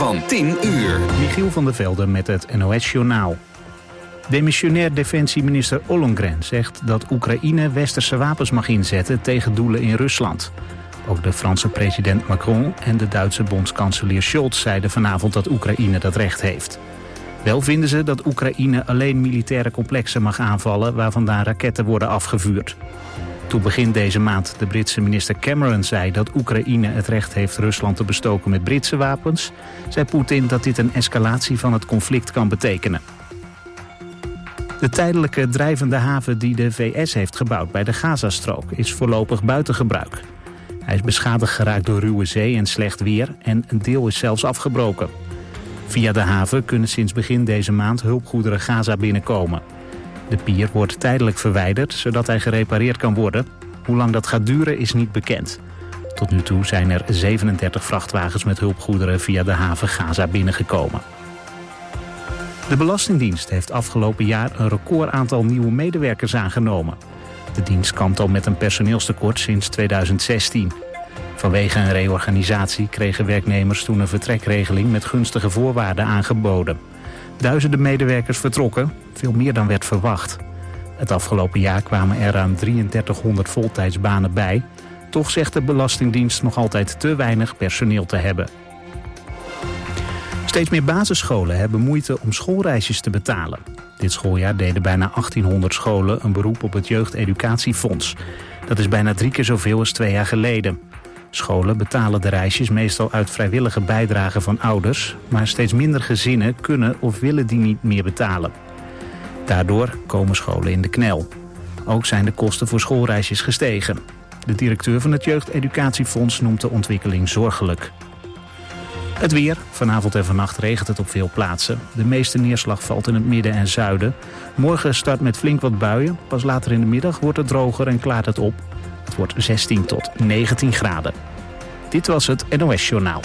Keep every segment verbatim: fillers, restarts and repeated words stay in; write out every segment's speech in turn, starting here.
van tien uur. Michiel van der Velde met het N O S-journaal. Demissionair defensieminister Ollongren zegt dat Oekraïne westerse wapens mag inzetten tegen doelen in Rusland. Ook de Franse president Macron en de Duitse bondskanselier Scholz zeiden vanavond dat Oekraïne dat recht heeft. Wel vinden ze dat Oekraïne alleen militaire complexen mag aanvallen waar vandaan raketten worden afgevuurd. Toen begin deze maand de Britse minister Cameron zei dat Oekraïne het recht heeft Rusland te bestoken met Britse wapens, zei Poetin dat dit een escalatie van het conflict kan betekenen. De tijdelijke drijvende haven die de V S heeft gebouwd bij de Gazastrook is voorlopig buiten gebruik. Hij is beschadigd geraakt door ruwe zee en slecht weer en een deel is zelfs afgebroken. Via de haven kunnen sinds begin deze maand hulpgoederen Gaza binnenkomen. De pier wordt tijdelijk verwijderd, zodat hij gerepareerd kan worden. Hoe lang dat gaat duren is niet bekend. Tot nu toe zijn er zevenendertig vrachtwagens met hulpgoederen via de haven Gaza binnengekomen. De Belastingdienst heeft afgelopen jaar een record aantal nieuwe medewerkers aangenomen. De dienst kampt al met een personeelstekort sinds tweeduizend zestien. Vanwege een reorganisatie kregen werknemers toen een vertrekregeling met gunstige voorwaarden aangeboden. Duizenden medewerkers vertrokken, veel meer dan werd verwacht. Het afgelopen jaar kwamen er ruim drieëndertighonderd voltijdsbanen bij. Toch zegt de Belastingdienst nog altijd te weinig personeel te hebben. Steeds meer basisscholen hebben moeite om schoolreisjes te betalen. Dit schooljaar deden bijna achttienhonderd scholen een beroep op het Jeugdeducatiefonds. Dat is bijna drie keer zoveel als twee jaar geleden. Scholen betalen de reisjes meestal uit vrijwillige bijdragen van ouders, maar steeds minder gezinnen kunnen of willen die niet meer betalen. Daardoor komen scholen in de knel. Ook zijn de kosten voor schoolreisjes gestegen. De directeur van het Jeugdeducatiefonds noemt de ontwikkeling zorgelijk. Het weer. Vanavond en vannacht regent het op veel plaatsen. De meeste neerslag valt in het midden en zuiden. Morgen start met flink wat buien. Pas later in de middag wordt het droger en klaart het op. Het wordt zestien tot negentien graden. Dit was het N O S-journaal.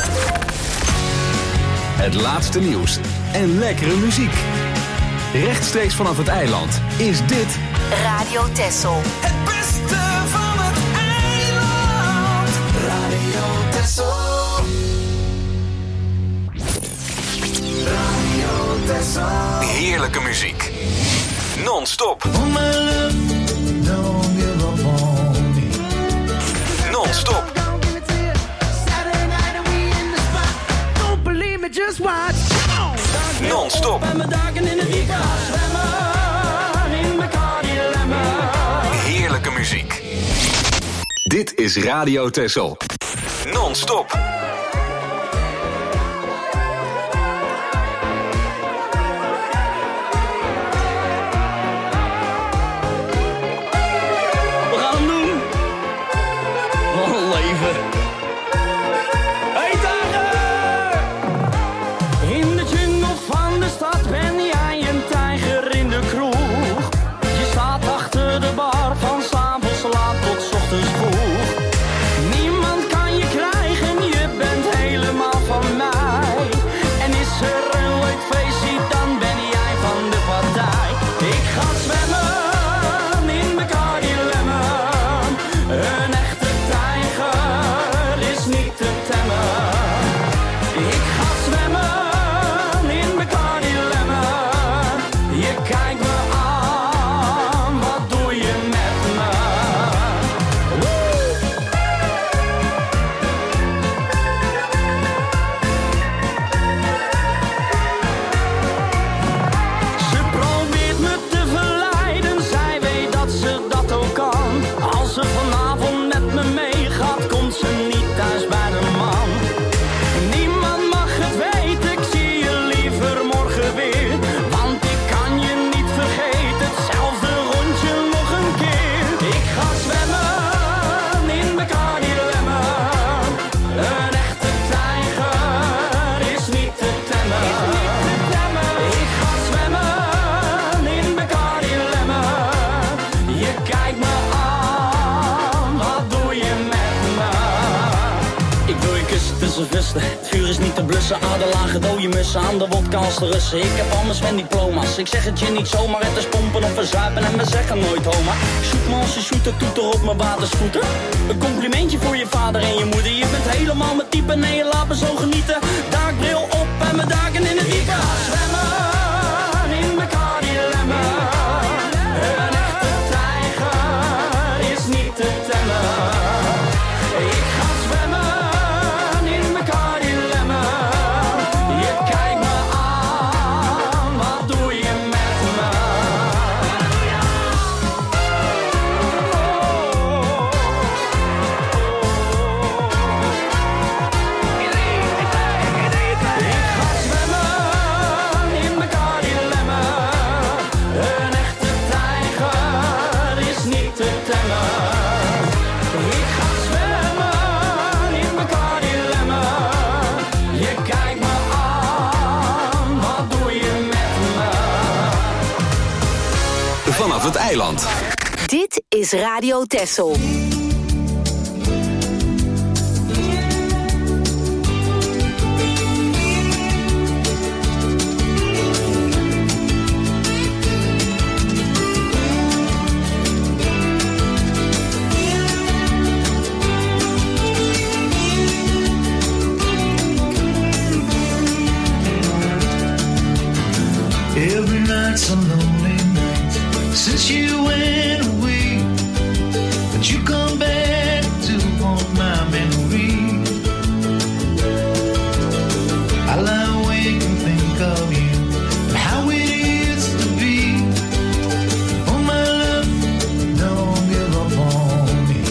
Het laatste nieuws en lekkere muziek. Rechtstreeks vanaf het eiland is dit Radio Texel. Het beste van het eiland. Radio Texel. Radio Texel. heerlijke muziek. Non-stop. Non-stop. Non-stop. Heerlijke muziek. Dit is Radio Texel. Non-stop. Het vuur is niet te blussen, aderlagen dode mussen aan de wodka als de Russen. Ik heb al mijn Sven diploma's, ik zeg het je niet zomaar. Het is pompen of verzuipen en we zeggen nooit homa. Shoot me als je shooter, toeter op mijn watersvoeten. Een complimentje voor je vader en je moeder. Je bent helemaal mijn type, nee je laat me zo genieten. Daakbril vanaf het eiland. Dit is Radio Texel. Every night's a lonely night since you went away, but you come back to haunt my memory. I lie awake and think of you and how it used to be. Oh my love, don't give up on me.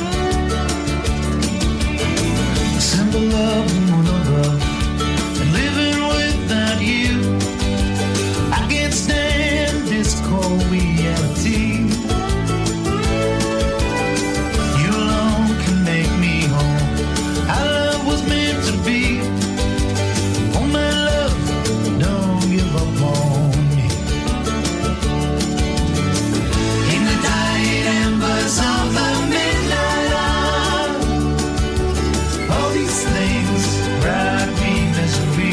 A symbol of one of love and living without you. I can't stand this cold reality. You alone can make me whole. Our love was meant to be. Oh my love, don't give up on me. In the dying embers of the midnight hour, all these things brought me misery.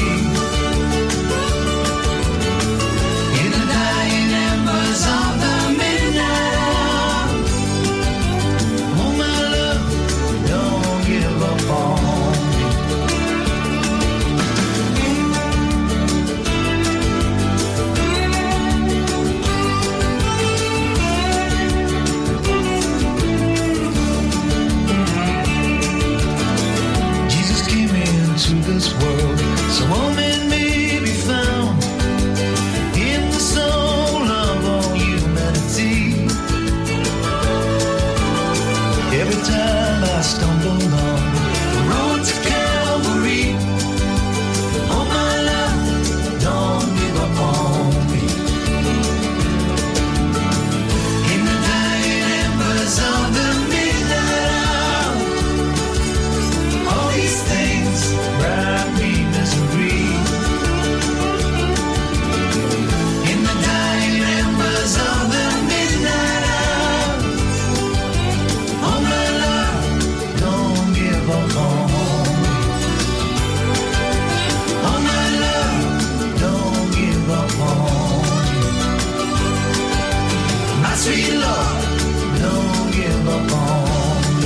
Of the midnight hour, oh my love, don't give up on me. Jesus came into this world, so all men may be found in the soul of all humanity. Every time I stumble on the road to Calvary, oh my love, don't give up on me. In the dying embers of the midnight hour, all these things brought me misery. In the dying embers of the midnight hour, oh my love, don't give up on me. Oh my love, don't give up on me. My sweet Lord, don't give up on me.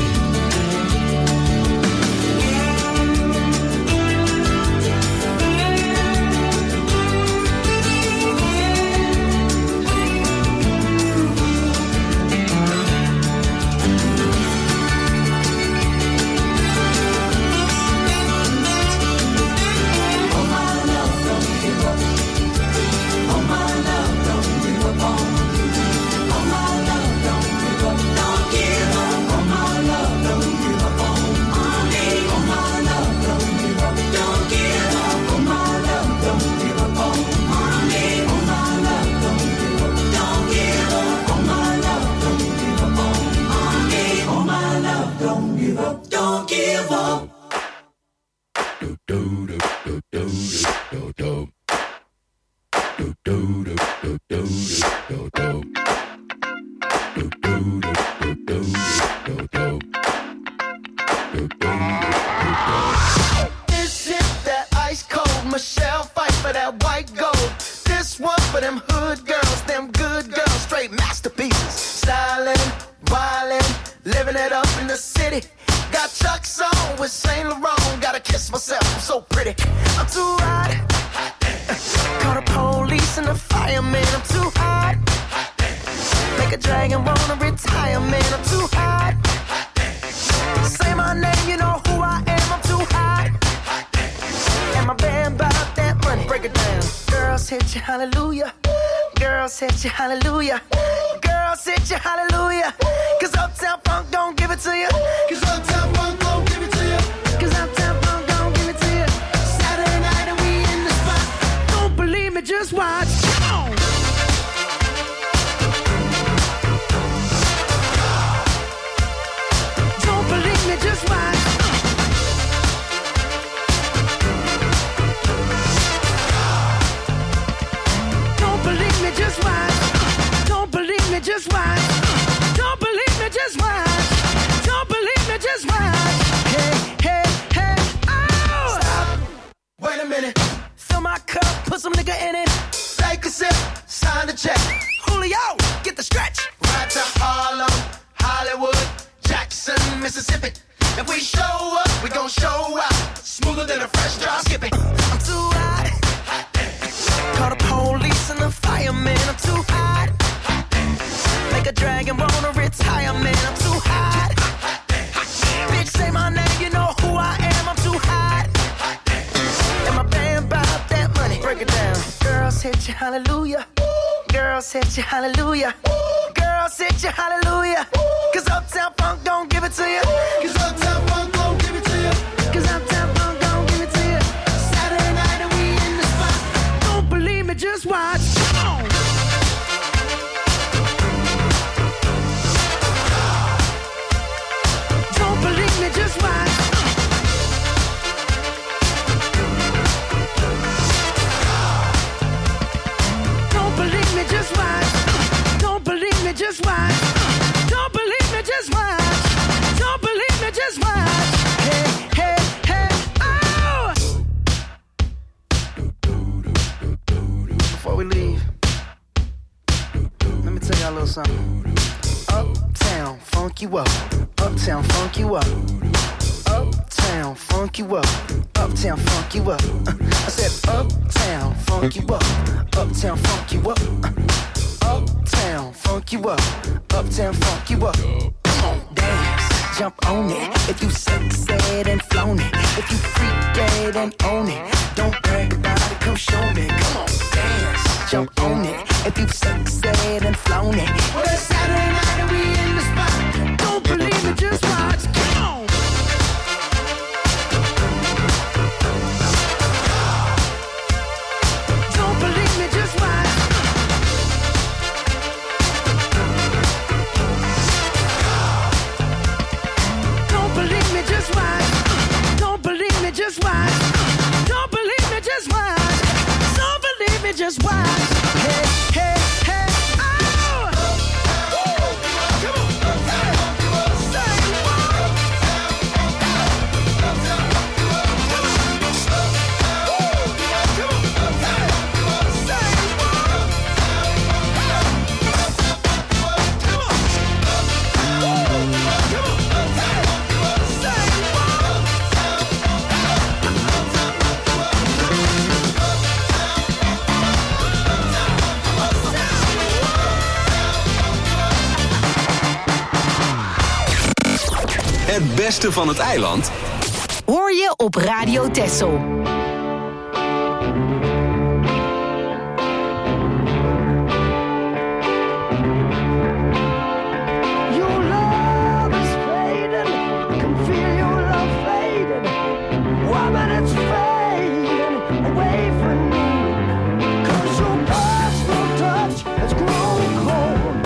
This is that ice cold Michelle fight for that white gold. This one for them hood girls, them good girls, straight masterpieces. Stylin', wildin', living it up in the city. Got Chuck's on with Saint Laurent. Gotta kiss myself, I'm so pretty. I'm too hot. Call the police and the fireman. I'm too hot. Make a dragon wanna retire, man. I'm too hot. Say my name, you know who I am. I'm too hot. And my band about that money. Break it down. Girls hit you, hallelujah. Girls hit you, hallelujah. Girls hit you, hallelujah. Cause Uptown Funk don't give it to you. Cause Uptown Funk don't give it to you. Cause Uptown Funk don't give it to you. Saturday night and we in the spot. Don't believe me, just watch. Come on. Don't believe me, just watch. Don't believe me, just watch. Don't believe me, just watch. hit you hallelujah. Girls hit you hallelujah. Girls hit you hallelujah. Cause Uptown Funk don't give it to you. Cause Uptown Funk don't give it to you. Cause Uptown Funk don't give it to you. Saturday night and we in the spot. Don't believe me, just watch. Come on. Don't believe me, just watch. Don't believe me, just watch. Don't believe me, just watch. Don't believe me, just watch. Don't believe me, just watch. Hey, hey, hey, oh! Before we leave, let me tell y'all a little something. Uptown, funk you up. Uptown, funk you up. Uptown, funk you up. Uptown, funk you up. Uh, I said uptown, funk you up. Uptown, funk you up. Uh, uptown, funk you up. Uptown, funk you up. Come on, dance, jump on it. If you sexed and flown it. If you freak dead and own it. Don't brag about it, come show me. Come on, dance, jump on it. If you sexed and flown it. Well, it's Saturday night and we in the spot. Don't believe it, just watch. Come on. Don't believe me, just watch. Don't believe me, just watch. Don't believe me, just watch. Don't believe me, just watch. Don't believe me, just watch. Hey, hey, hey, oh! Come on, say what? Het beste van het eiland Hoor je op Radio Texel. Your love is fading. I can feel your love fading. Woman, it's fading away from me. 'Cause your personal touch has grown cold.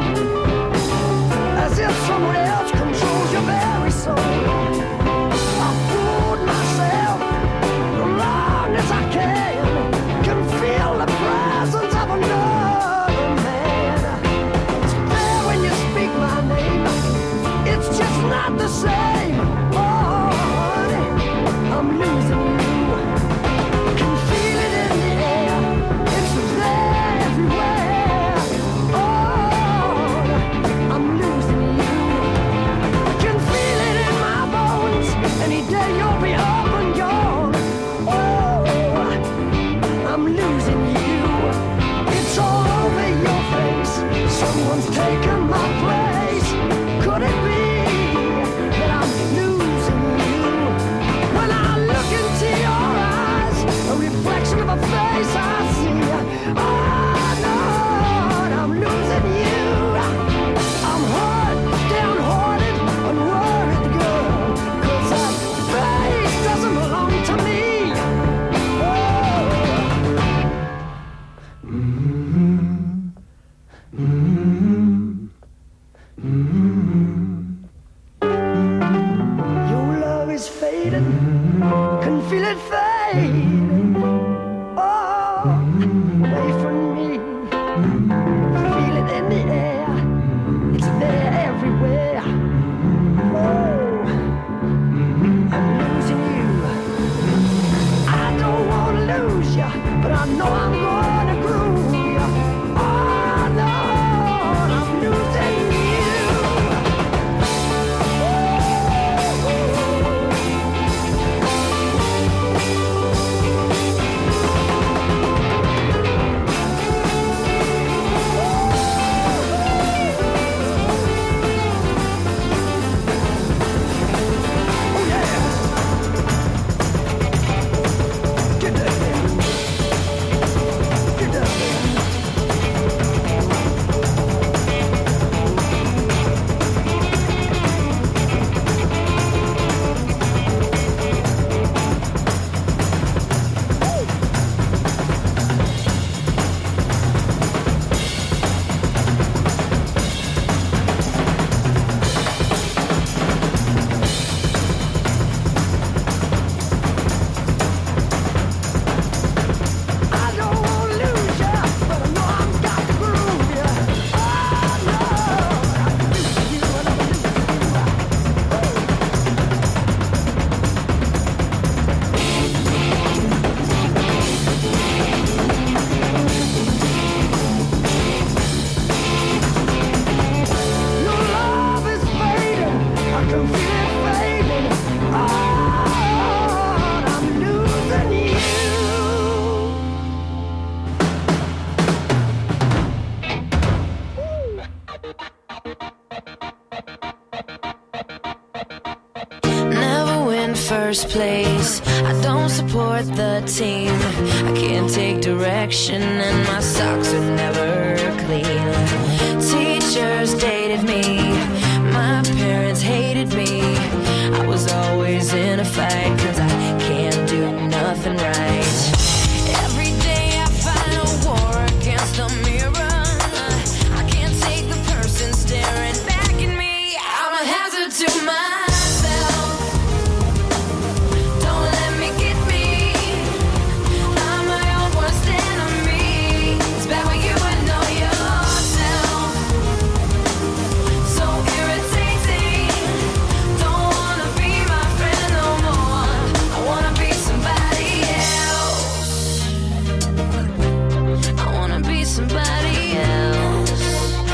As if someone else controls your very soul. I fooled myself as long as I can. Can feel the presence of another man. It's there when you speak my name. It's just not the same. Oh, honey, I'm losing you. Can feel it in the air. It's there everywhere. Oh, I'm losing you. I can feel it in my bones. Any day you'll be up and gone. Oh, I'm losing you. It's all over your face. Someone's taken my place. Could it be that I'm losing you? When I look into your eyes, a reflection of a face I see. Oh, Lord, I'm losing you. I'm hurt, downhearted, unworried, girl. 'Cause that face doesn't belong to me. Your love is fading. Can feel it fading. Oh, away from me. Feel it in the air. It's there everywhere. Oh, I'm losing you. I don't want to lose you, but I know I'm going to groove you. Oh, Lord, I'm losing you. Oh, yeah. Get that. first place. I don't support the team. I can't take direction and my socks are never clean. Teachers dated me. My parents hated me. I was always in a fight 'cause I can't do nothing right. Every day I fight a war against the mirror. I can't take the person staring back at me. I'm a hazard to myself. Don't let me get me. I'm my own worst enemy. It's bad when you would know yourself. So irritating. Don't wanna be my friend no more. I wanna be somebody else. I wanna be somebody else.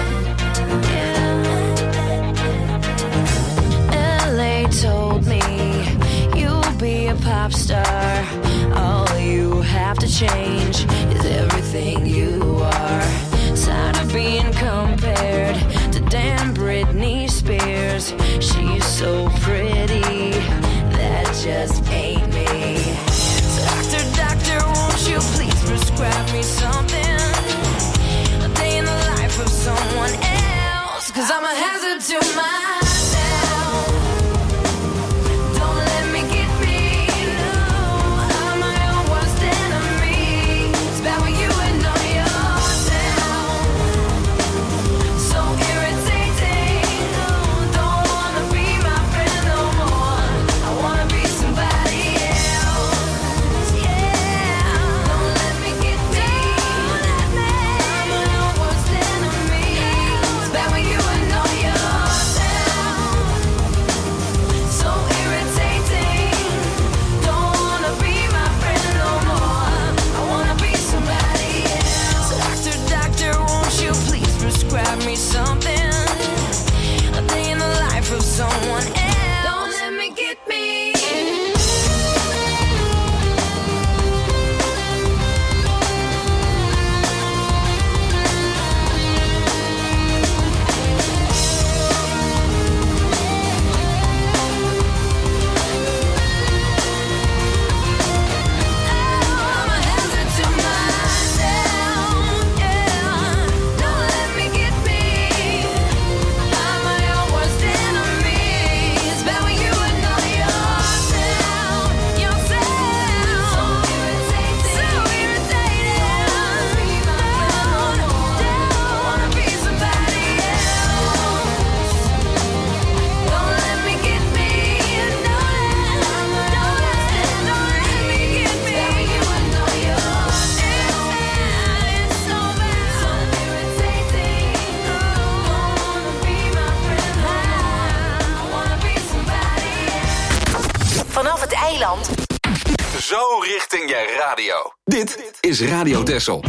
Yeah. L A told me you'll be a pop star. All you have to change is everything you are. Tired of being compared to damn Britney Spears. She's so pretty, that just ain't me. So doctor, doctor, won't you please prescribe me something? A day in the life of someone else. 'Cause I'm a hazard to myself. Don't let me get me. No, I'm my own worst enemy. It's bad when you would know yourself. So irritating. Don't wanna be my friend no more. I wanna be somebody else. Yeah. Don't let me get me. I'm my own worst enemy. It's bad when you would know yourself. So irritating. Don't wanna be my friend no more. I wanna be somebody else. So doctor, doctor, won't you please prescribe me something? A day in the life of someone else. Don't let me get me. I'm a hazard to myself, yeah. Don't let me get me. I'm my own worst enemy. It's bad when you would know yourself, yourself. So irritating, so irritating. Don't, don't wanna be somebody else. Don't let me get me. Don't let, don't let, don't let me get me. You would know yourself. It's so bad, so irritating. Don't wanna be my friend. I wanna be somebody else. Vanaf het eiland. Zo richting je radio. Dit is Radio Texel.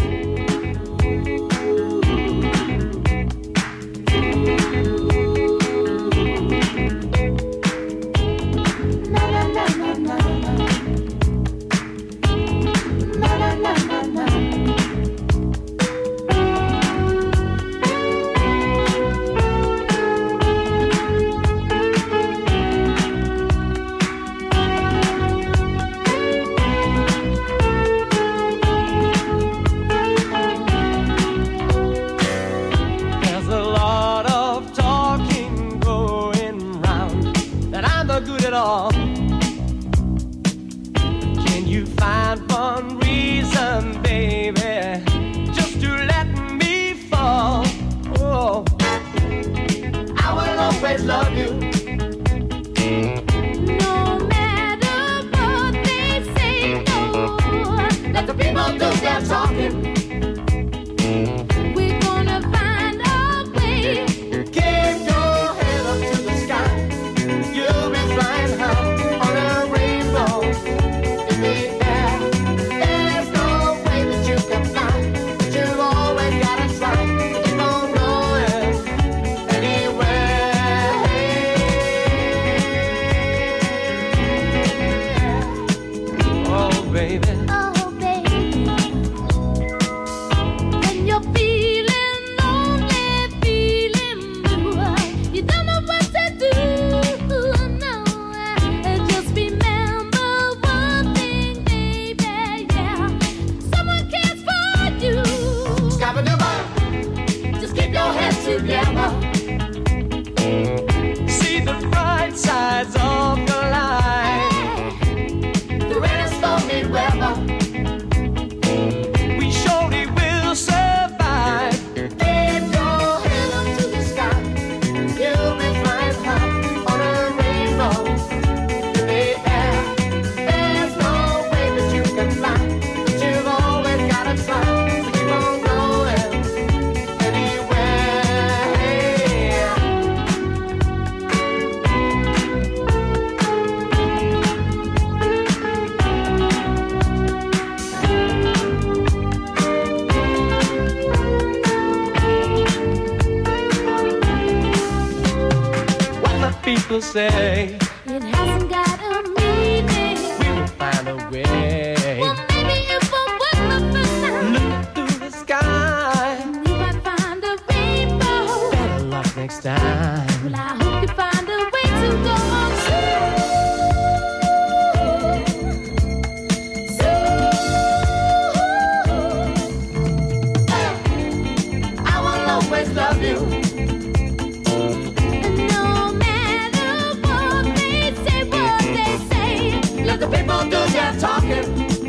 There's a lot of talking going round that I'm not good at all. Can you find one reason, baby, just to let me fall? Oh, I will always love you. No matter what they say, no. Let the people do their talking. We're gonna find a way. Keep your head up to the sky. You'll be flying high on a rainbow in the air. There's no way that you can fly, but you've always gotta try to keep on going anywhere. Oh, baby. Oh, baby. people say it hasn't got a meaning. We will find a way. Well, maybe if I work the first time, look through the sky, we might find a rainbow. Better luck next time. Well, I hope you find a way to go on I will always love you. No matter what they say, what they say, Let the people do their talking.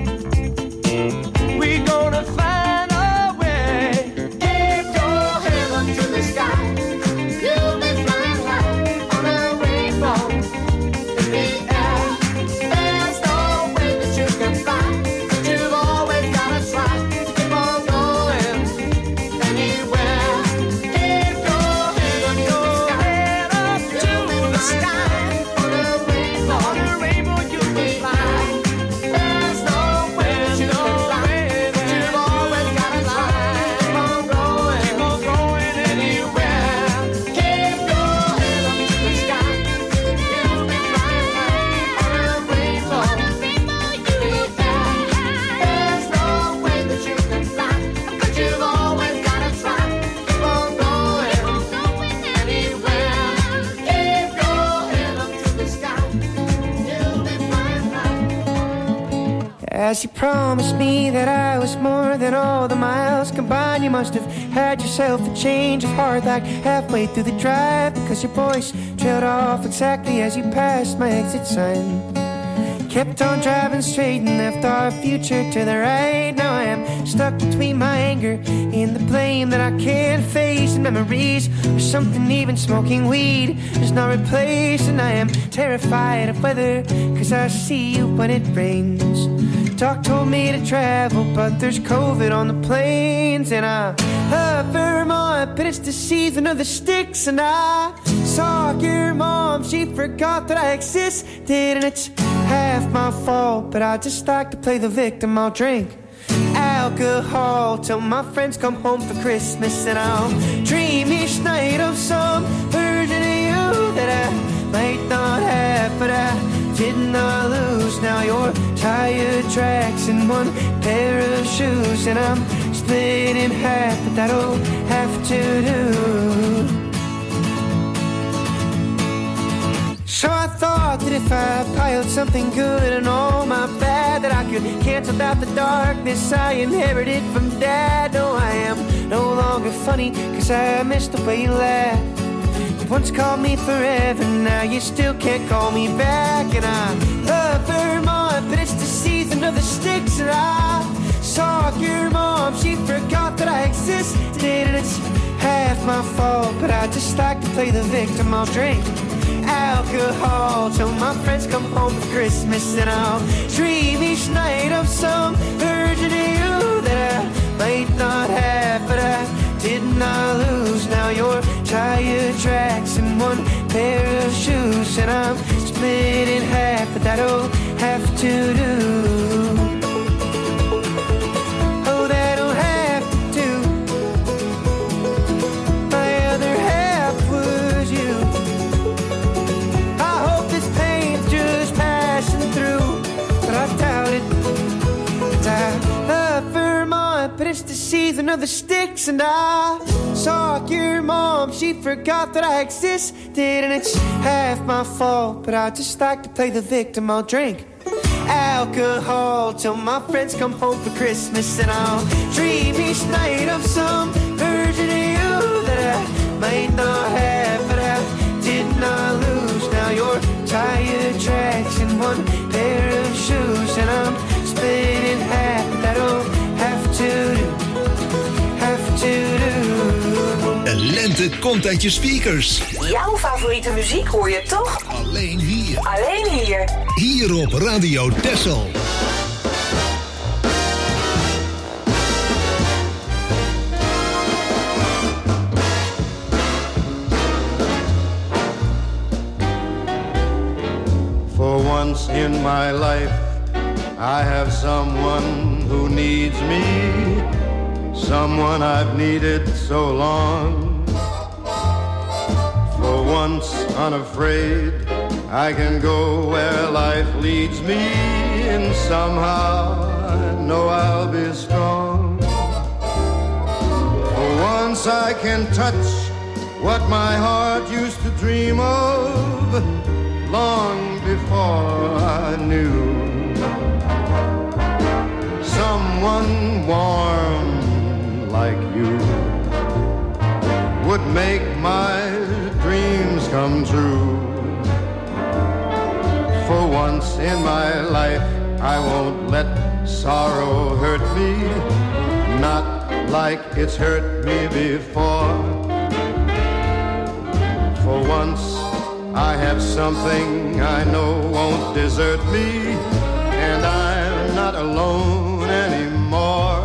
We gonna find a way. Keep your head up to the sky. you'll be flying high On a rainbow in the air. There's no way that you can fly, but you've always gotta try to keep on going anywhere. Keep your head up, your head up to the sky. On a rainbow, on a rainbow you can fly. There's no way that you can fly, but you've always gotta try. Keep on going, keep on going anywhere. Keep your head up to the sky. You'll be flying high on a rainbow. There's no way that you can fly, but you've always gotta try. Keep on going anywhere. Keep your head up to the sky. You'll be flying high. As you promised me that I was more than all the miles combined, you must have had yourself a change of heart like halfway through the drive, because your voice trailed off exactly as you passed my exit sign. Kept on driving straight and left our future to the right. Now I am stuck between my anger and the blame that I can't face, and memories or something even smoking weed does not replace. And I am terrified of weather, cause I see you when it rains. Doc told me to travel, but there's COVID on the planes. And I love Vermont, but it's the season of the sticks. And I saw your mom, she forgot that I existed. And it's half my fault, but I just like to play the victim. I'll drink alcohol till my friends come home for Christmas, and I'll dream each night of some version of you that I might not have, but I did not lose. Now your tire tracks in one pair of shoes, and I'm split in half, but that'll have to do. So I thought that if I piled something good and all my bad, that I could cancel out the darkness I inherited from Dad. No, I am no longer funny, cause I missed the way you laughed. You once called me forever, now you still can't call me back. And I love Vermont, but it's the season of the sticks. And I saw your mom, she forgot that I existed. And it's half my fault, but I just like to play the victim. I'll drink alcohol till my friends come home for Christmas, and I'll dream each night of some version of you that I might not have, but I did not lose. Now your tire tracks in one pair of shoes, and I'm split in half, but that'll have to do. Oh, that'll have to do. My other half was you. I hope this pain's just passing through, but I doubt it. And I love Vermont, but it's the season of the sticks. And I saw your mom, she forgot that I existed. And it's half my fault, but I just like to play the victim. I'll drink alcohol till my friends come home for Christmas, and I'll dream each night of some version of you that I might not have, but I did not lose. Now your tire tracks in one pair of shoes, and I'm split in half, but that'll have to do, have to do. De lente komt uit je speakers. Jouw favoriete muziek hoor je toch? Alleen hier. Alleen hier. Hier op Radio Texel. For once in my life, I have someone who needs me, someone I've needed so long. For once unafraid, I can go where life leads me, and somehow I know I'll be strong. For once I can touch what my heart used to dream of long before I knew. Someone warm like you would make my dreams come true. For once in my life I won't let sorrow hurt me, not like it's hurt me before. For once I have something I know won't desert me, and I'm not alone anymore.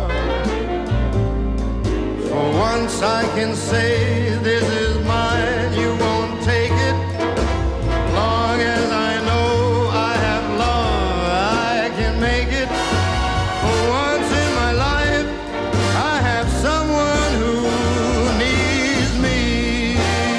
For once I can say this is mine, you won't take it. Long as I know I have love, I can make it. For once in my life, I have someone who needs me.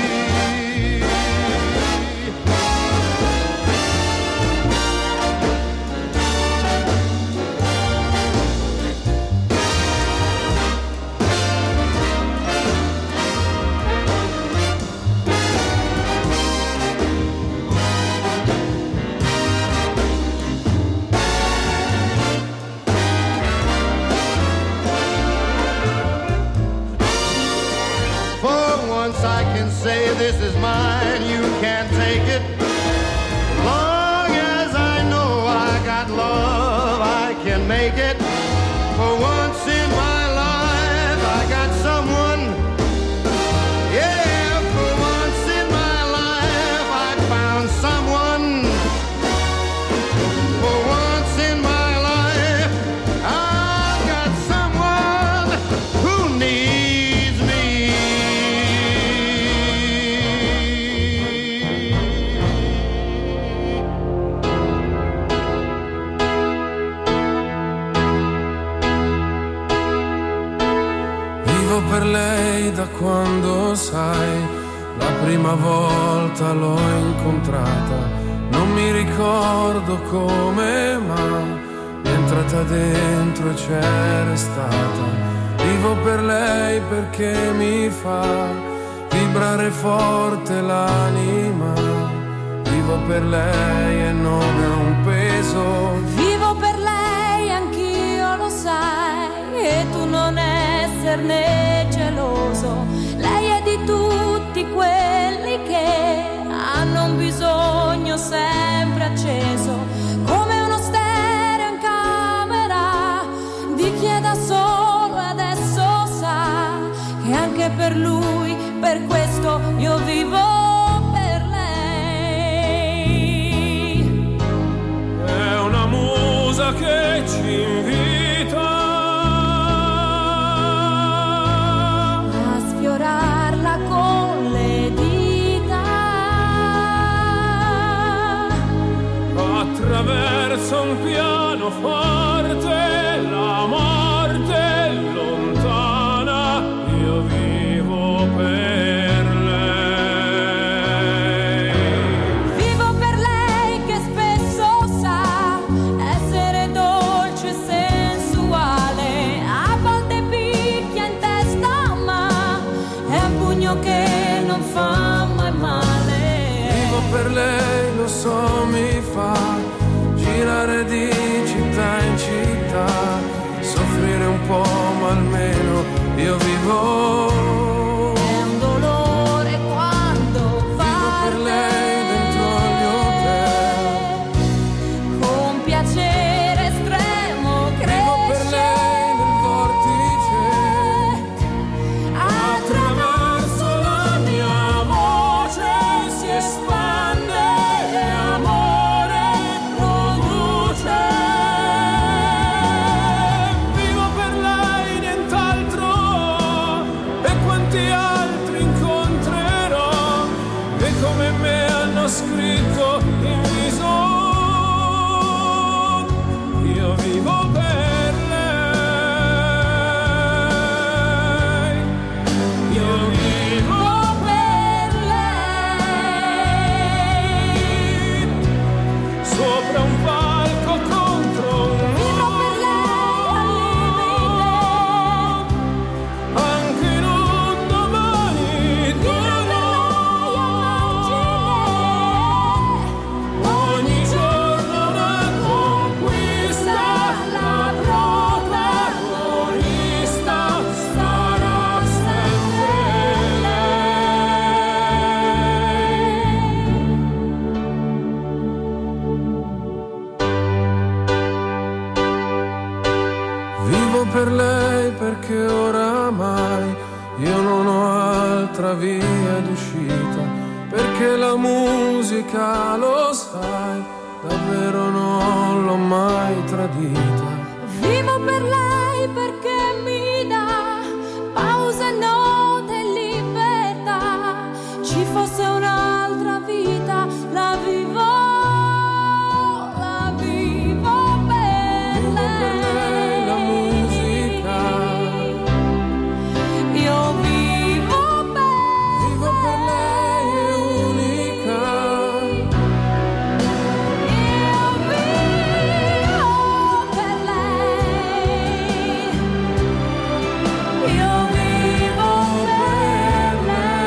I can say this is mine, you can't take it. Long as I know I got love, I can make it. For once in my life, I got someone. Yeah, for once in my life, I found someone. For once in my life, I got someone who needs me. Per lei da quando, sai, la prima volta l'ho incontrata. Non mi ricordo come, ma è entrata dentro e c'è restata. Vivo per lei perché mi fa vibrare forte l'anima. Vivo per lei e non è un peso. Vivo per lei, anch'io lo sai, e tu non esserne geloso. Lei è di tutti quelli che hanno un bisogno sempre acceso, come uno stereo in camera di chi è da solo e adesso sa che anche per lui, per questo io vivo per lei. È una musa che ci invita a sfiorarla con le dita attraverso un pianoforte, la morte è lontana, io vivo per lei. Vivo per lei che spesso sa essere dolce e sensuale, a volte picchia in testa ma è un pugno che non fa mai male. Vivo per lei, lo so, mi fa girare di città in città, soffrire un po' ma almeno io vivo. È un dolore quando va Vivo per lei dentro agli hotel, con piacere estremo cresce. vivo per lei nel vortice, attraverso la mia voce si espande e amore produce. Vivo per lei, nient'altro, e quando Vivo per lei perché oramai io non ho altra via d'uscita, perché la musica, lo sai, davvero non l'ho mai tradita. Vivo per lei perché mi dà pausa, note e libertà. Ci fosse un'altra vita, la vivo, la vivo per Vivo lei. per lei la musica. Io vivo per Vivo per lei, è unica. Io vivo per lei. Io vivo per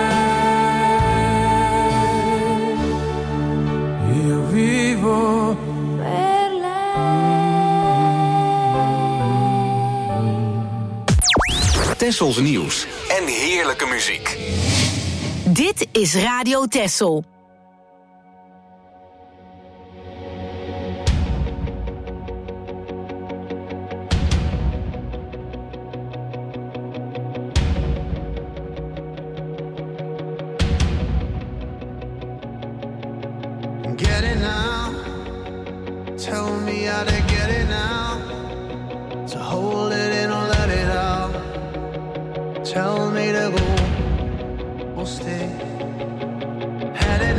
lei. Io vivo Per Tessels nieuws en heerlijke muziek. Dit is Radio Tessel. Get it now. Tell me how to get it now. To hold it in or let it out. Tell me to go or stay. Had it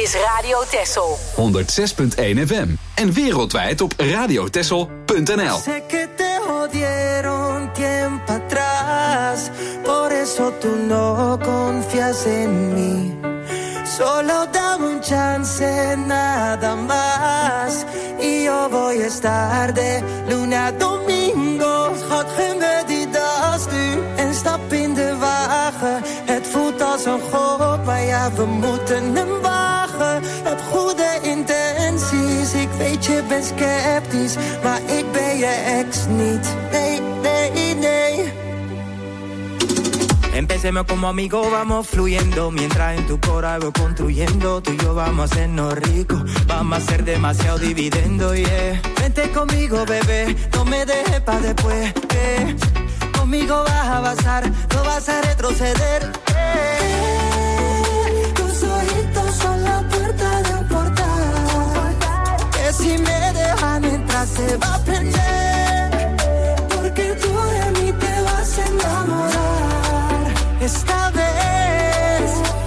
is Radio Texel. honderdzes punt één F M. En wereldwijd op radiotexel punt n l. Sé que te jodieron tiempo atrás, por eso tú no confías en mí. Solo dame un chance, nada más. Y yo voy a estar de lunes a domingo. Schat, geen me die dag nu en stap in de wagen. Het voelt als een god, maar ja, we moeten hem wagen. Heb goede intenties, ik weet je bent sceptisch, maar ik ben je ex niet. Nee, nee, nee. Empecemos como amigos, vamos fluyendo. Mientras en tu cora voy construyendo. Tú y yo vamos a hacernos ricos. Vamos a hacer demasiado dividendo, yeah. Vente conmigo, bebé, no me dejes pa' después, que conmigo vas a avanzar, no vas a retroceder, eh. Tus ojitos son la puerta de un portal, que si me dejan entrar se va a prender, porque tú de mí te vas a enamorar. Esta vez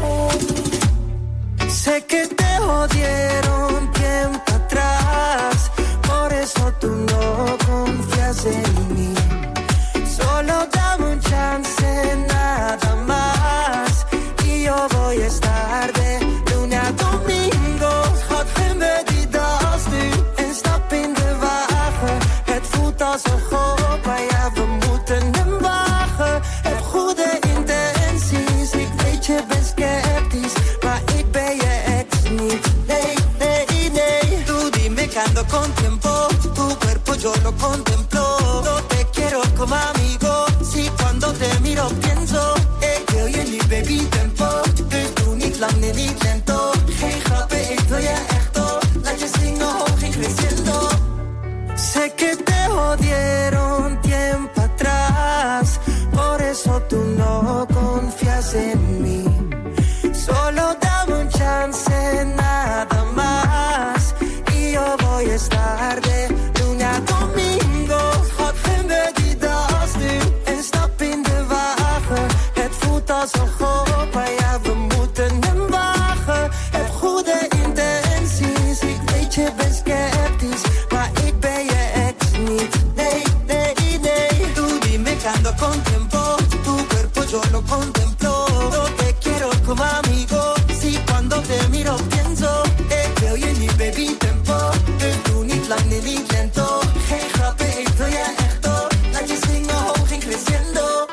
sé que te jodieron tiempo atrás, por eso tú no confías en mí. Solo dame un chance, nada más, y yo voy a estar de lunes a domingo. Schat, geen me die dag nu en stap in de wagen. Het voelt als een god, maar ja, we moeten hem wagen. Heb goede intenties, ik weet je bent sceptisch, maar ik ben je ex niet. Nee, nee, nee. Tú dime que ando con tiempo, tu cuerpo yo lo contemplo. No te quiero como amigo, si cuando te miro pienso, eh, que hoy en die baby tempo. Dus doe niet lang en niet lento. Geen grappen, ik wil je echt op. Laat je zingen hoog en creciendo. Sé que te jodieron tiempo atrás, por eso tú no confías en mí. Solo dame un chance, nada más, y yo voy a estar de lunes a domingo. Schat, geen me die dag nu en stap in de wagen. Het voelt als een god, maar ja, we moeten hem wagen. Heb goede intenties, ik weet je bent sceptisch, maar ik ben je ex niet. Nee, nee, nee. Tú dime que ando con tiempo, tu cuerpo yo lo contemplo. No te quiero como amigo, si cuando te miro pienso, eh, que hoy en die baby tempo. Dus doe niet lang en niet lento. Geen grappen, ik wil je echt op. Laat je zingen hoog en creciendo.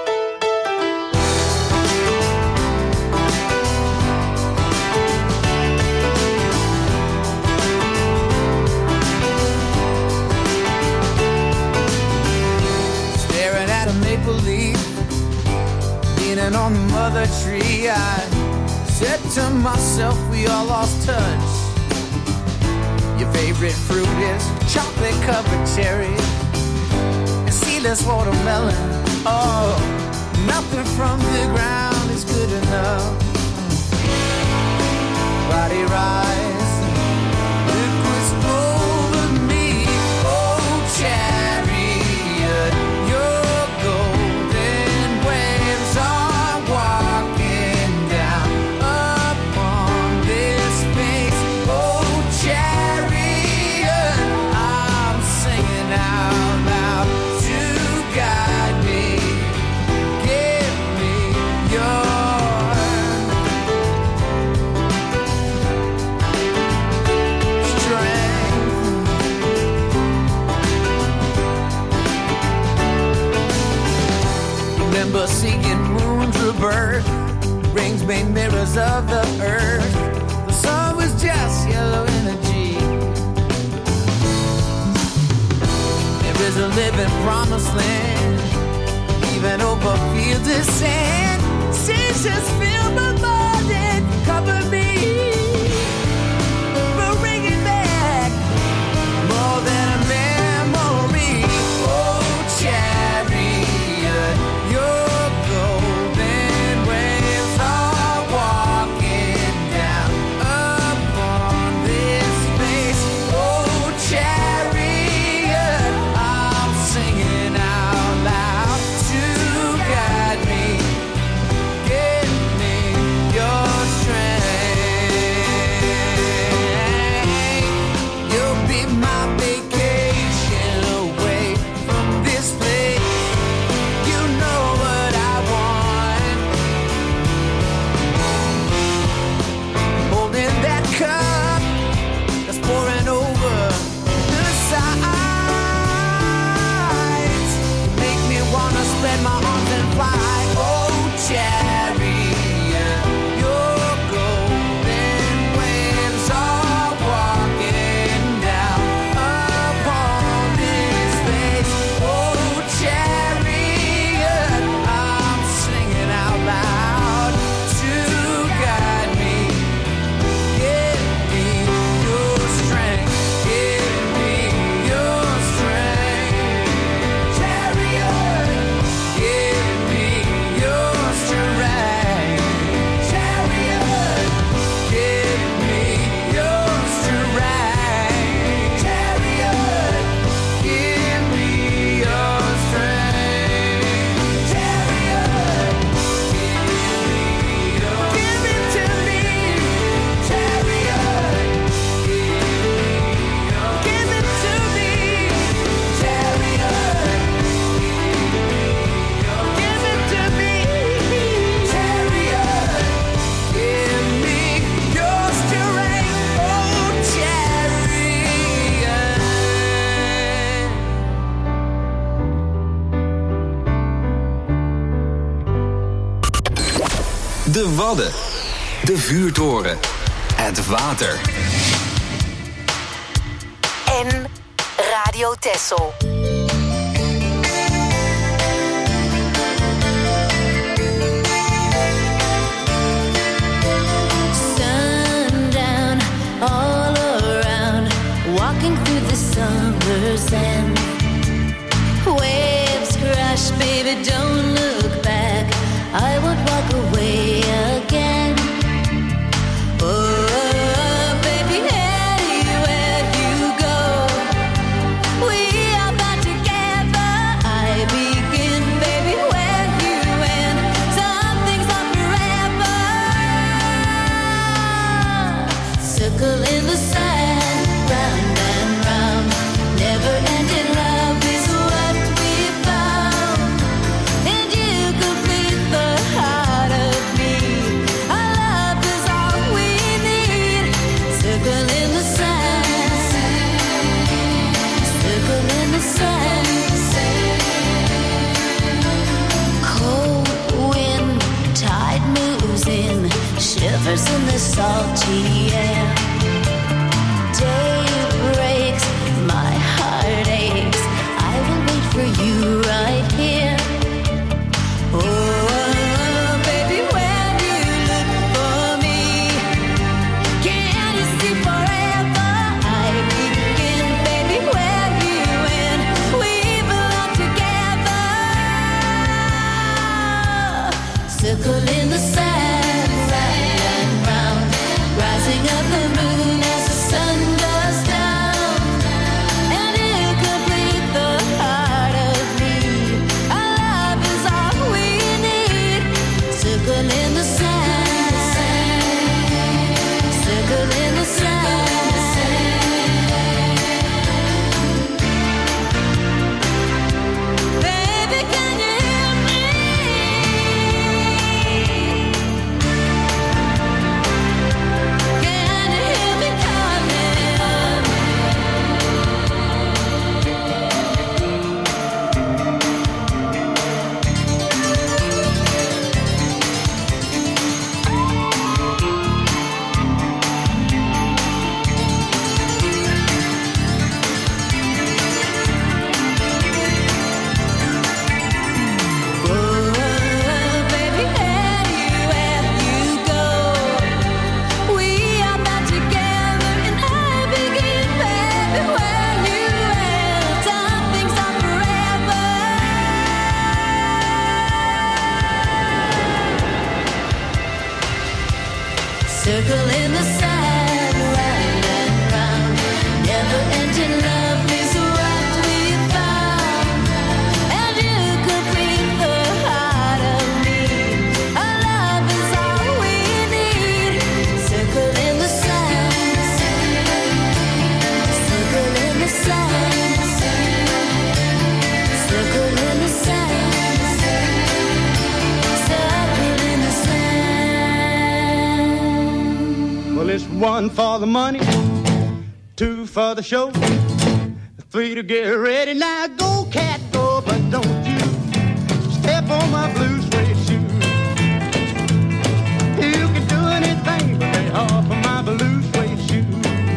Staring at a maple leaf, leaning on the mother tree, I said to myself, we all lost touch. Your favorite fruit is chocolate covered cherry and seedless watermelon. Oh, nothing from the ground is good enough. Body rise, liquids over me. Oh, chariot, your golden waves are walking down upon this space. Oh, chariot, I'm singing out loud to guide me. Give me your remember seeing moons rebirth, rings made mirrors of the earth. The sun was just yellow energy. There is a living promised land, even over fields of sand. Seasons fill my mind and cover me. We're bringing back more than a memory. Oh, chariot, your golden waves are walking down upon this space. Oh, chariot, I'm singing out loud to guide me. Give me Wadden. De vuurtoren. Het water. En Radio Texel. Sundown all around, walking through the summer sand. Waves crash, baby, don't look back. I won't walk away again. Oh, baby, anywhere you go, we are bound together. I begin, baby, where you end. Some things are forever. Circle in the sand, round and round. Never ending love is what we found. And you complete the heart of me. Our love is all we need. Circle in the sand. Circle in the sand. Cold wind, tide moves in, shivers in the salty air. Day breaks, my heart aches. I will wait for you right here. Oh, baby, when you look for me, can you see forever? I begin, baby, where you end. We belong together. Circle in the sand, round and round, rising up the moon as the sun goes down. And you complete the heart of me. Our love is all we need. Circle in the sand, circle in the sand. Baby, can you hear me? Can you hear me coming? Oh, baby, anywhere you go, we are bound together. And I begin, baby, where you end. Some things are forever. Circle in the sand, round and round. Never ending love is what we found. And you complete the heart of me. Our love is all we need. Circle in the sand, circle in the sand, circle in the sand, circle in the sand. Well, it's one for the money, two for the show, three to get ready. Now go, cat, go, but don't you step on my blue suede shoe. You can do anything but lay off of my blue suede shoe.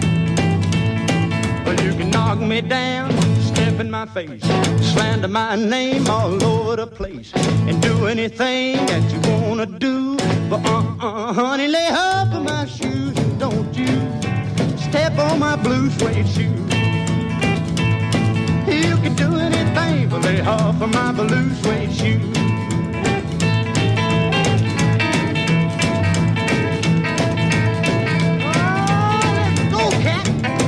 Well, you can knock me down, step in my face, slander my name all over the place, and do anything that you wanna do. But uh-uh, honey, lay off of my shoes and don't you step on my blue suede shoe. You can do anything but lay off of my blue suede shoe. Oh, let's go, cat.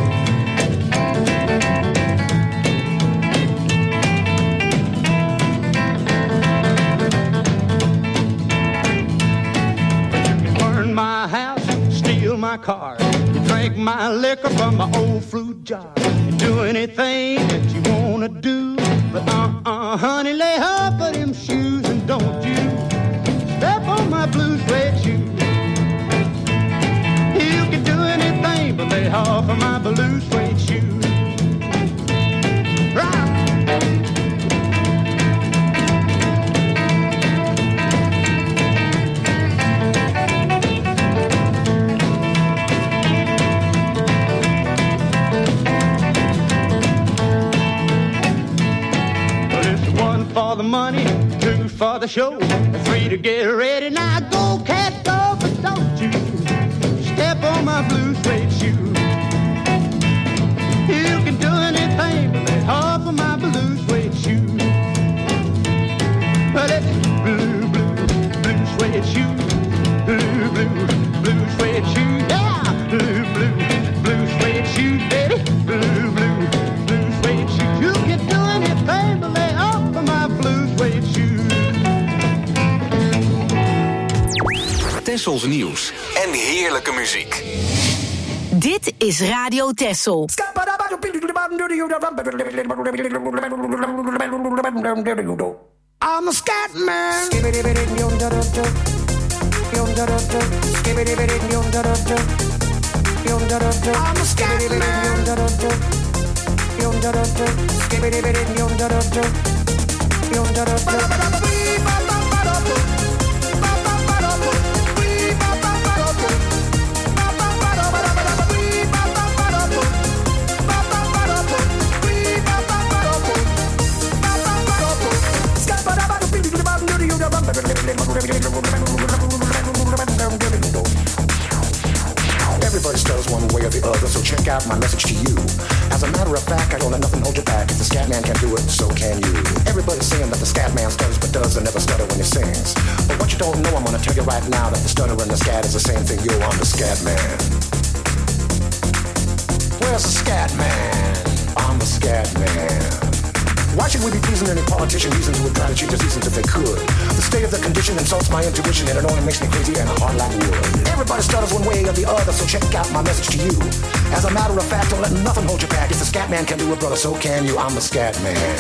My house, steal my car, you drink my liquor from my old fruit jar, you do anything that you wanna do, but uh-uh, honey, lay off of them shoes and don't you step on my blue suede shoe. You can do anything but lay off of my blue suede shoe. Right. money, two for the show, three to get ready. Now go, cat, go, but don't you step on my blue suede shoe. You can do anything but lay off of my blue suede shoe. But it's blue, blue, blue suede shoe. Blue, blue, blue suede shoe. Yeah, blue, blue, blue suede shoe, baby. Blue, blue, blue suede shoe. You can do anything but lay off of my blue suede shoe. Tessels nieuws en heerlijke muziek. Dit is Radio Tessel. I'm a scat man. I'm a scat Everybody stutters one way or the other, so check out my message to you. As a matter of fact, I don't let nothing hold you back. If the scat man can do it, so can you. Everybody's saying that the scat man stutters but does and never stutter when he sings. But what you don't know, I'm gonna tell you right now, that the stutter and the scat is the same thing. Yo, I'm the scat man. Where's the scat man? I'm the scat man. Why should we be pleasing any politician reasons who would try to cheat the seasons if they could? The state of the condition insults my intuition, and it only makes me crazy and hard like wood. Everybody stutters one way or the other, so check out my message to you. As a matter of fact, don't let nothing hold you back. If the scat man can do it, brother, so can you. I'm the scat man.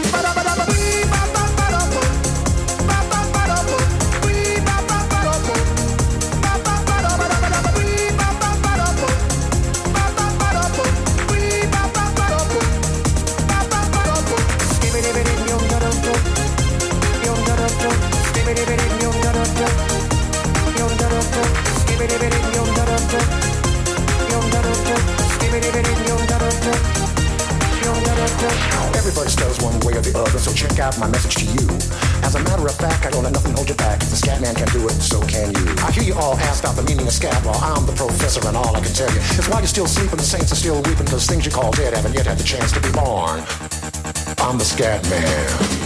Everybody stutters one way or the other, so check out my message to you. As a matter of fact, I don't let nothing hold you back. If the scat man can do it, so can you. I hear you all ask about the meaning of scat. Well, I'm the professor, and all I can tell you is while you're still sleeping, the saints are still weeping, because things you call dead haven't yet had the chance to be born. I'm the scat man.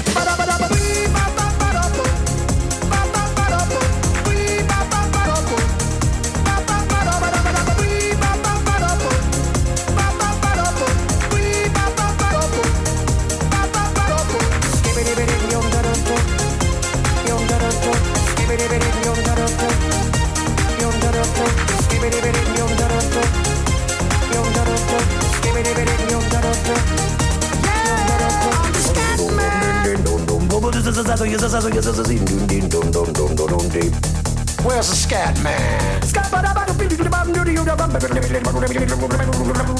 Where's the scat man?